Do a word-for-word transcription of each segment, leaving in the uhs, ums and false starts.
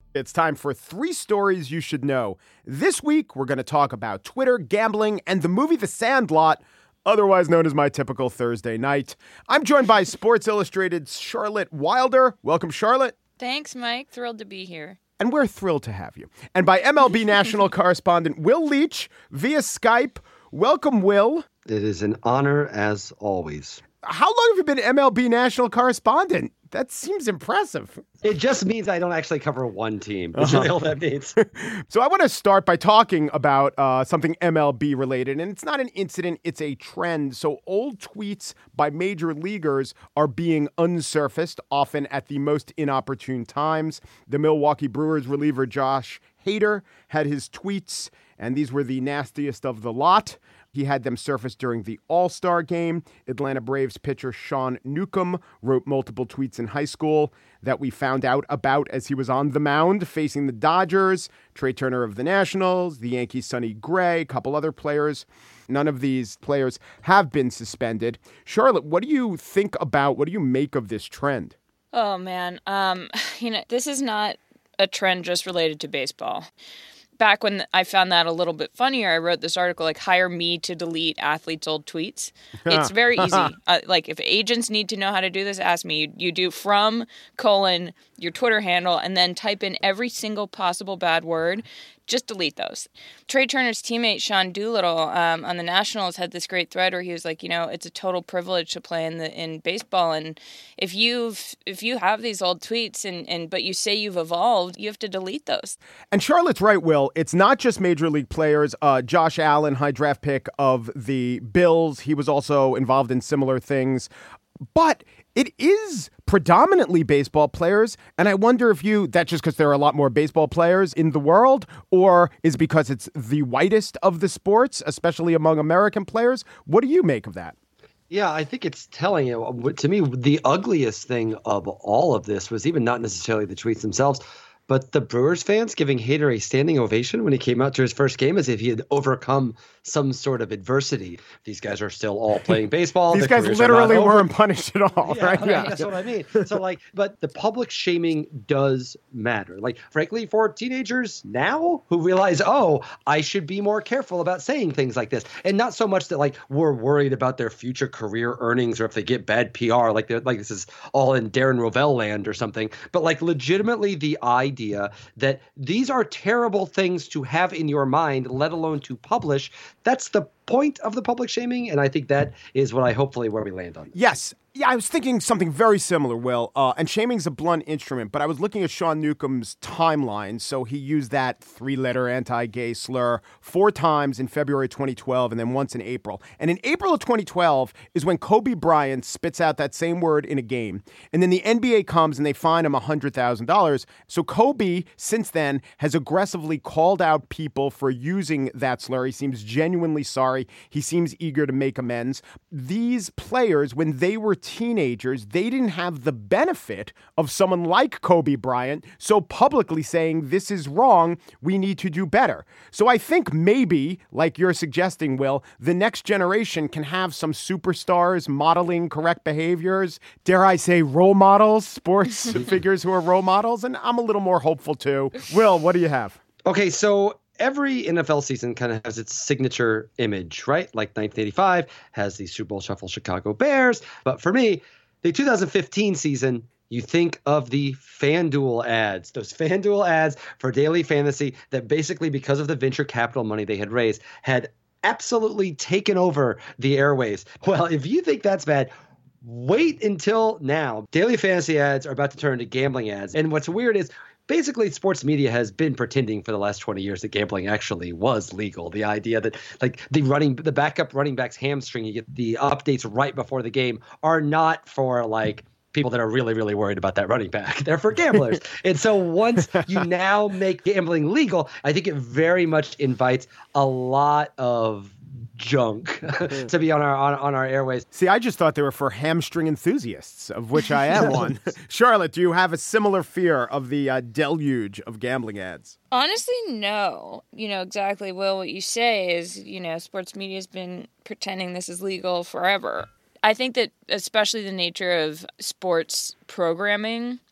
It's time for three stories you should know. This week, we're going to talk about Twitter, gambling, and the movie The Sandlot, otherwise known as My Typical Thursday Night. I'm joined by Sports Illustrated's Charlotte Wilder. Welcome, Charlotte. Thanks, Mike. Thrilled to be here. And we're thrilled to have you. And by M L B national correspondent Will Leach via Skype. Welcome, Will. It is an honor as always. How long have you been M L B national correspondent? That seems impressive. It just means I don't actually cover one team, which uh-huh. is all that means. So I want to start by talking about uh, something M L B related, and it's not an incident, it's a trend. So old tweets by major leaguers are being unsurfaced, often at the most inopportune times. The Milwaukee Brewers reliever Josh Hader had his tweets, and these were the nastiest of the lot. He had them surface during the All-Star game. Atlanta Braves pitcher Sean Newcomb wrote multiple tweets in high school that we found out about as he was on the mound facing the Dodgers, Trey Turner of the Nationals, the Yankees' Sonny Gray, a couple other players. None of these players have been suspended. Charlotte, what do you think about, what do you make of this trend? Oh, man. Um, you know, this is not a trend just related to baseball. Back when I found that a little bit funnier, I wrote this article, like, hire me to delete athletes' old tweets. It's very easy. Uh, like, if agents need to know how to do this, ask me. You, you do from, colon, your Twitter handle, and then type in every single possible bad word. Just delete those. Trey Turner's teammate, Sean Doolittle, um, on the Nationals had this great thread where he was like, you know, it's a total privilege to play in the in baseball. And if you've if you have these old tweets and, and but you say you've evolved, you have to delete those. And Charlotte's right, Will. It's not just major league players. Uh, Josh Allen, high draft pick of the Bills, he was also involved in similar things. But it is predominantly baseball players, and I wonder if you, that's just because there are a lot more baseball players in the world, or is it because it's the whitest of the sports, especially among American players? What do you make of that? Yeah, I think it's telling you. To me, the ugliest thing of all of this was even not necessarily the tweets themselves, but the Brewers fans giving Hader a standing ovation when he came out to his first game as if he had overcome some sort of adversity. These guys are still all playing baseball. These guys literally weren't punished at all, yeah, right? right? Yeah, that's what I mean. So, like, but the public shaming does matter. Like, frankly, for teenagers now who realize, oh, I should be more careful about saying things like this. And not so much that, like, we're worried about their future career earnings or if they get bad P R, like, like this is all in Darren Rovell land or something. But, like, legitimately the idea that these are terrible things to have in your mind, let alone to publish. That's the point of the public shaming, and I think that is what I hopefully where we land on. Yes. Yeah, I was thinking something very similar, Will. Uh, and shaming's a blunt instrument, but I was looking at Sean Newcomb's timeline. So he used that three-letter anti-gay slur four times in February twenty twelve and then once in April. And in April of twenty twelve is when Kobe Bryant spits out that same word in a game. And then the N B A comes and they fine him one hundred thousand dollars. So Kobe, since then, has aggressively called out people for using that slur. He seems genuinely sorry. He seems eager to make amends. These players, when they were teenagers, they didn't have the benefit of someone like Kobe Bryant so publicly saying this is wrong, we need to do better. So I think maybe, like you're suggesting, Will, the next generation can have some superstars modeling correct behaviors, dare I say role models, sports figures who are role models, and I'm a little more hopeful too. Will, what do you have? Okay, so every N F L season kind of has its signature image, right? Like nineteen eighty-five has the Super Bowl Shuffle Chicago Bears. But for me, the two thousand fifteen season, you think of the FanDuel ads, those FanDuel ads for daily fantasy that basically, because of the venture capital money they had raised, had absolutely taken over the airwaves. Well, if you think that's bad, wait until now. Daily fantasy ads are about to turn into gambling ads. And what's weird is, basically, sports media has been pretending for the last twenty years that gambling actually was legal. The idea that, like, the running, the backup running back's hamstring, you get the updates right before the game, are not for, like, people that are really, really worried about that running back. They're for gamblers. And so once you now make gambling legal, I think it very much invites a lot of junk to be on our on, on our airways. See, I just thought they were for hamstring enthusiasts, of which I am one. Charlotte, do you have a similar fear of the uh, deluge of gambling ads? Honestly, no. You know, exactly, Will, what you say is, you know, sports media has been pretending this is legal forever. I think that especially the nature of sports programming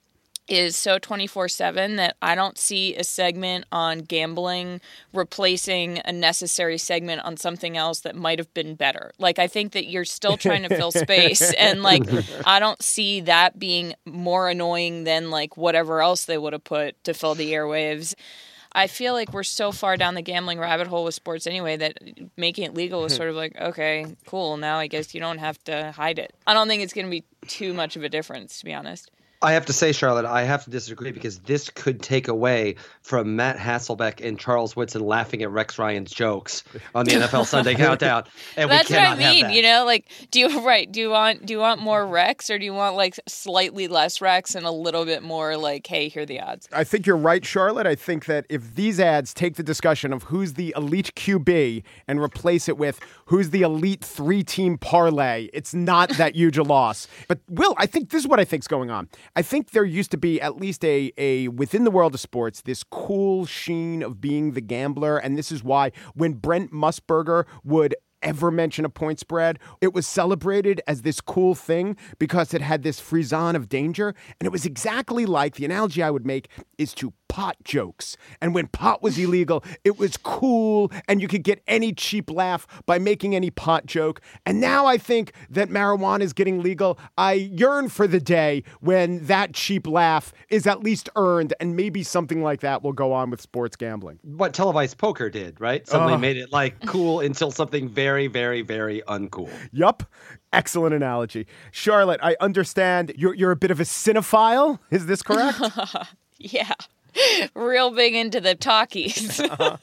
is so twenty-four seven that I don't see a segment on gambling replacing a necessary segment on something else that might have been better. Like, I think that you're still trying to fill space, and like, I don't see that being more annoying than like whatever else they would have put to fill the airwaves. I feel like we're so far down the gambling rabbit hole with sports anyway that making it legal is sort of like, okay, cool, now I guess you don't have to hide it. I don't think it's going to be too much of a difference, to be honest. I have to say, Charlotte, I have to disagree because this could take away from Matt Hasselbeck and Charles Woodson laughing at Rex Ryan's jokes on the N F L Sunday Countdown, and That's we what I cannot have mean. that. You know, like, do you right? Do you want do you want more Rex, or do you want like slightly less Rex and a little bit more like, hey, here are the odds? I think you're right, Charlotte. I think that if these ads take the discussion of who's the elite Q B and replace it with who's the elite three-team parlay, it's not that huge a loss. But Will, I think this is what I think's going on. I think there used to be at least a a within the world of sports this cool sheen of being the gambler, and this is why when Brent Musburger would ever mention a point spread, it was celebrated as this cool thing because it had this frisson of danger, and it was exactly like the analogy I would make is to pot jokes. And when pot was illegal, it was cool, and you could get any cheap laugh by making any pot joke. And now I think that marijuana is getting legal. I yearn for the day when that cheap laugh is at least earned, and maybe something like that will go on with sports gambling. What televised poker did, right? Suddenly Uh. made it like cool until something very, very, very uncool. Yup. Excellent analogy. Charlotte, I understand you're you're a bit of a cinephile. Is this correct? Yeah. Real big into the talkies. Uh-huh.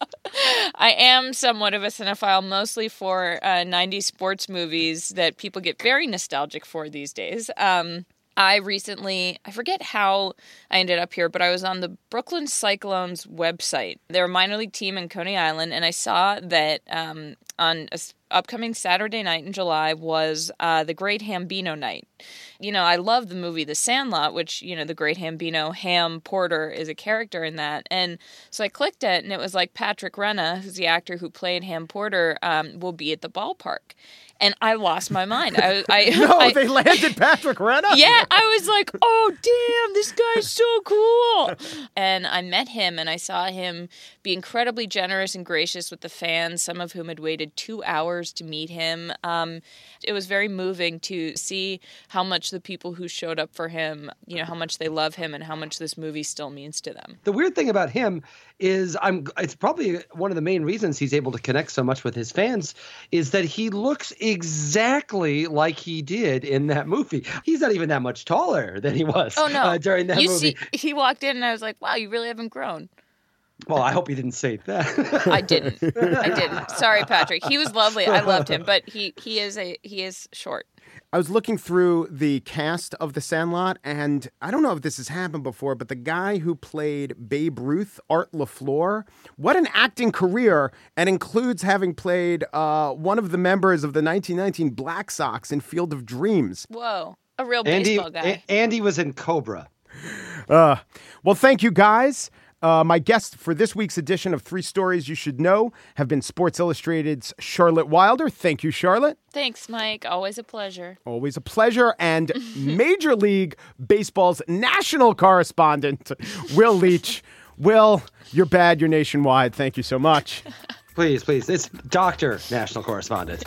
I am somewhat of a cinephile, mostly for uh, nineties sports movies that people get very nostalgic for these days. Um, I recently, I forget how I ended up here, but I was on the Brooklyn Cyclones website. They're a minor league team in Coney Island, and I saw that um, on a upcoming Saturday night in July was uh, the Great Hambino Night. You know, I love the movie The Sandlot, which, you know, the Great Hambino, Ham Porter, is a character in that. And so I clicked it, and it was like Patrick Renna, who's the actor who played Ham Porter, um, will be at the ballpark. And I lost my mind. I, I No, I, they landed Patrick Renna? Yeah, I was like, oh, damn, this guy's so cool. And I met him, and I saw him be incredibly generous and gracious with the fans, some of whom had waited two hours to meet him. Um, it was very moving to see how much the people who showed up for him, you know, how much they love him and how much this movie still means to them. The weird thing about him is I'm it's probably one of the main reasons he's able to connect so much with his fans is that he looks exactly like he did in that movie. He's not even that much taller than he was oh, no. uh, during that you movie. See, he walked in and I was like, wow, you really haven't grown. Well, I hope he didn't say that. I didn't. I didn't. Sorry, Patrick. He was lovely. I loved him, but he, he is a he is short. I was looking through the cast of The Sandlot, and I don't know if this has happened before, but the guy who played Babe Ruth, Art LaFleur, what an acting career, and includes having played uh, one of the members of the nineteen nineteen Black Sox in Field of Dreams. Whoa, a real Andy, baseball guy. A- Andy was in Cobra. Uh, well, thank you, guys. Uh, my guests for this week's edition of Three Stories You Should Know have been Sports Illustrated's Charlotte Wilder. Thank you, Charlotte. Thanks, Mike. Always a pleasure. Always a pleasure. And Major League Baseball's national correspondent, Will Leach. Will, you're bad. You're nationwide. Thank you so much. Please, please. It's Doctor National Correspondent.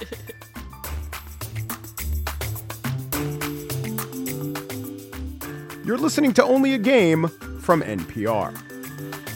You're listening to Only a Game from N P R.